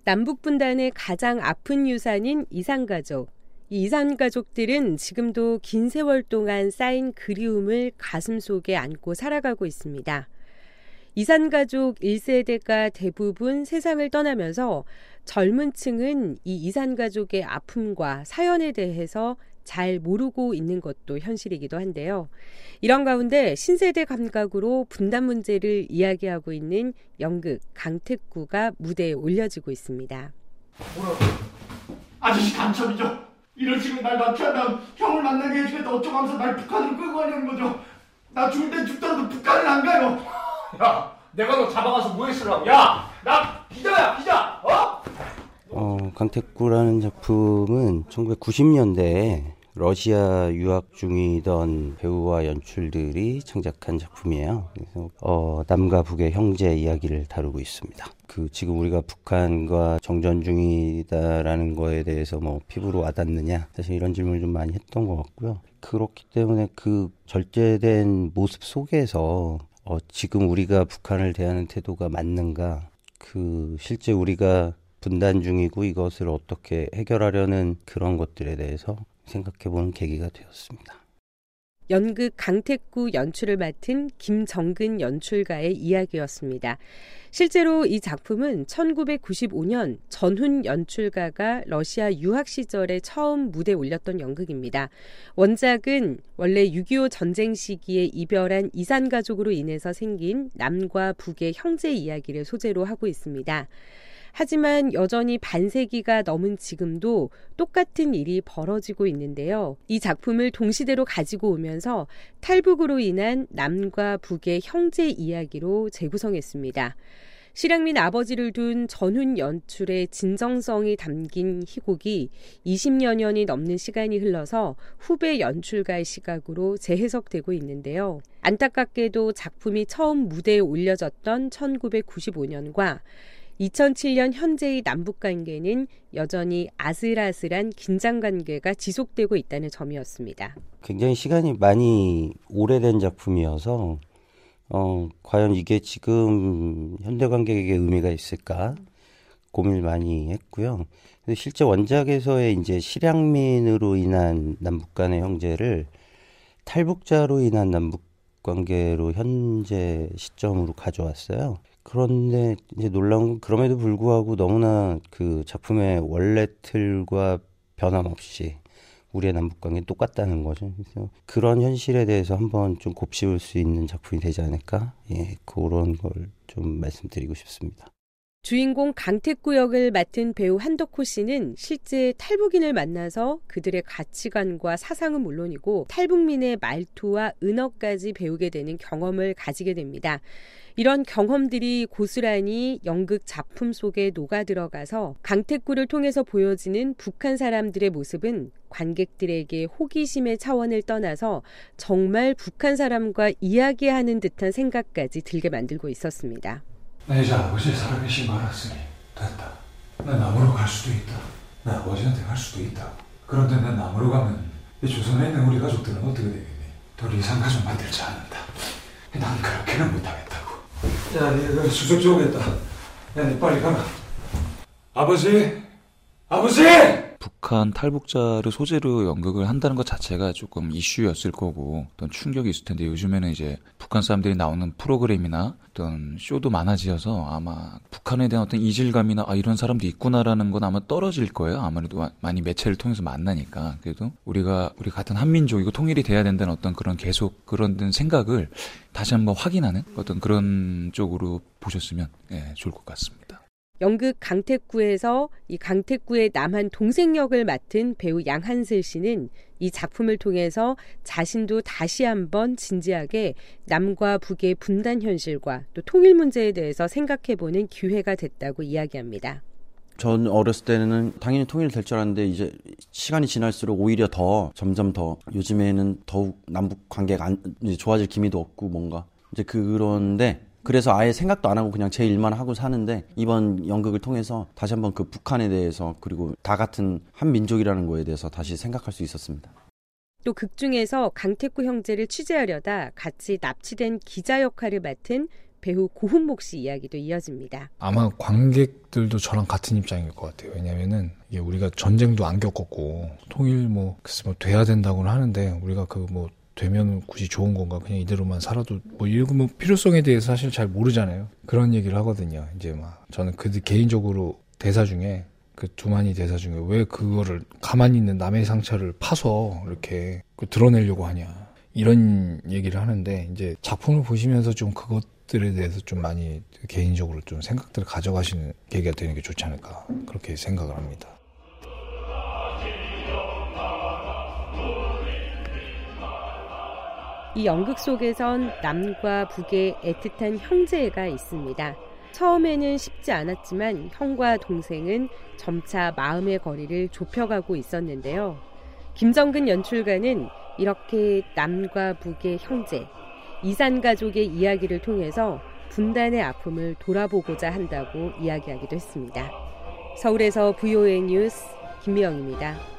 남북 분단의 가장 아픈 유산인 이산가족. 이 이산가족들은 지금도 긴 세월 동안 쌓인 그리움을 가슴속에 안고 살아가고 있습니다. 이산가족 1세대가 대부분 세상을 떠나면서 젊은 층은 이 이산가족의 아픔과 사연에 대해서 잘 모르고 있는 것도 현실이기도 한데요. 이런 가운데 신세대 감각으로 분단 문제를 이야기하고 있는 연극 강택구가 무대에 올려지고 있습니다. 뭐라고? 아저씨 간첩이죠? 이런 식으로 날 납치한다면 형을 만나게 해주겠다 어쩌고 하면서 날 북한으로 끌고 가려는 거죠. 나 죽을 땐 죽더라도 북한은 안 가요. 야, 내가 너 잡아가서 뭐 했으라고? 야, 나 기자야, 기자! 강택구라는 작품은 1990년대에 러시아 유학 중이던 배우와 연출들이 창작한 작품이에요. 그래서 남과 북의 형제 이야기를 다루고 있습니다. 지금 우리가 북한과 정전 중이다라는 거에 대해서 피부로 와닿느냐, 사실 이런 질문을 좀 많이 했던 것 같고요. 그렇기 때문에 그 절제된 모습 속에서 지금 우리가 북한을 대하는 태도가 맞는가, 실제 우리가 분단 중이고 이것을 어떻게 해결하려는 그런 것들에 대해서 생각해보는 계기가 되었습니다. 연극 강택구 연출을 맡은 김정근 연출가의 이야기였습니다. 실제로 이 작품은 1995년 전훈 연출가가 러시아 유학 시절에 처음 무대에 올렸던 연극입니다. 원작은 원래 6.25 전쟁 시기에 이별한 이산가족으로 인해서 생긴 남과 북의 형제 이야기를 소재로 하고 있습니다. 하지만 여전히 반세기가 넘은 지금도 똑같은 일이 벌어지고 있는데요. 이 작품을 동시대로 가지고 오면서 탈북으로 인한 남과 북의 형제 이야기로 재구성했습니다. 실향민 아버지를 둔 전훈 연출의 진정성이 담긴 희곡이 20여 년이 넘는 시간이 흘러서 후배 연출가의 시각으로 재해석되고 있는데요. 안타깝게도 작품이 처음 무대에 올려졌던 1995년과 2007년 현재의 남북관계는 여전히 아슬아슬한 긴장관계가 지속되고 있다는 점이었습니다. 굉장히 시간이 많이 오래된 작품이어서 과연 이게 지금 현대관객에게 의미가 있을까 고민을 많이 했고요. 근데 실제 원작에서의 이제 실향민으로 인한 남북 간의 형제를 탈북자로 인한 남북 관계로 현재 시점으로 가져왔어요. 그런데 이제 놀라운 건 그럼에도 불구하고 너무나 그 작품의 원래 틀과 변함없이 우리의 남북관계는 똑같다는 거죠. 그래서 그런 현실에 대해서 한번 좀 곱씹을 수 있는 작품이 되지 않을까? 그런 걸 좀 말씀드리고 싶습니다. 주인공 강택구 역을 맡은 배우 한덕호 씨는 실제 탈북인을 만나서 그들의 가치관과 사상은 물론이고 탈북민의 말투와 은어까지 배우게 되는 경험을 가지게 됩니다. 이런 경험들이 고스란히 연극 작품 속에 녹아들어가서 강택구를 통해서 보여지는 북한 사람들의 모습은 관객들에게 호기심의 차원을 떠나서 정말 북한 사람과 이야기하는 듯한 생각까지 들게 만들고 있었습니다. 내 이제 아버지 살아계신 거 알았으니 됐다. 난 남으로 갈 수도 있다. 나 아버지한테 갈 수도 있다. 그런데 난 남으로 가면 이 조선에 있는 우리 가족들은 어떻게 되겠니? 더 이상 가족 만들지 않는다. 난 그렇게는 못하겠다고. 야, 니 수석 좀 오겠다. 야, 니 빨리 가라. 아버지! 북한 탈북자를 소재로 연극을 한다는 것 자체가 조금 이슈였을 거고 어떤 충격이 있을 텐데 요즘에는 이제 북한 사람들이 나오는 프로그램이나 어떤 쇼도 많아지어서 아마 북한에 대한 어떤 이질감이나 이런 사람도 있구나라는 건 아마 떨어질 거예요. 아무래도 많이 매체를 통해서 만나니까. 그래도 우리 같은 한민족이고 통일이 돼야 된다는 어떤 그런 계속 그런 생각을 다시 한번 확인하는 어떤 그런 쪽으로 보셨으면 좋을 것 같습니다. 연극 강택구에서 이 강택구의 남한 동생 역을 맡은 배우 양한슬 씨는 이 작품을 통해서 자신도 다시 한번 진지하게 남과 북의 분단 현실과 또 통일 문제에 대해서 생각해보는 기회가 됐다고 이야기합니다. 전 어렸을 때는 당연히 통일이 될 줄 알았는데 이제 시간이 지날수록 오히려 점점 더 요즘에는 더욱 남북 관계가 좋아질 기미도 없고 뭔가 이제 그런데 그래서 아예 생각도 안 하고 그냥 제 일만 하고 사는데 이번 연극을 통해서 다시 한번 그 북한에 대해서 그리고 다 같은 한 민족이라는 거에 대해서 다시 생각할 수 있었습니다. 또 극중에서 강택구 형제를 취재하려다 같이 납치된 기자 역할을 맡은 배우 고훈목 씨 이야기도 이어집니다. 아마 관객들도 저랑 같은 입장일 것 같아요. 왜냐면은 이게 우리가 전쟁도 안 겪었고 통일 글쎄 돼야 된다고는 하는데 우리가 되면 굳이 좋은 건가? 그냥 이대로만 살아도 이런 필요성에 대해서 사실 잘 모르잖아요. 그런 얘기를 하거든요. 이제 저는 개인적으로 대사 중에 두만이 대사 중에 왜 그거를 가만히 있는 남의 상처를 파서 이렇게 드러내려고 하냐. 이런 얘기를 하는데 이제 작품을 보시면서 좀 그것들에 대해서 좀 많이 개인적으로 좀 생각들을 가져가시는 계기가 되는 게 좋지 않을까 그렇게 생각을 합니다. 이 연극 속에선 남과 북의 애틋한 형제가 있습니다. 처음에는 쉽지 않았지만 형과 동생은 점차 마음의 거리를 좁혀가고 있었는데요. 김정근 연출가는 이렇게 남과 북의 형제, 이산가족의 이야기를 통해서 분단의 아픔을 돌아보고자 한다고 이야기하기도 했습니다. 서울에서 VOA 뉴스 김미영입니다.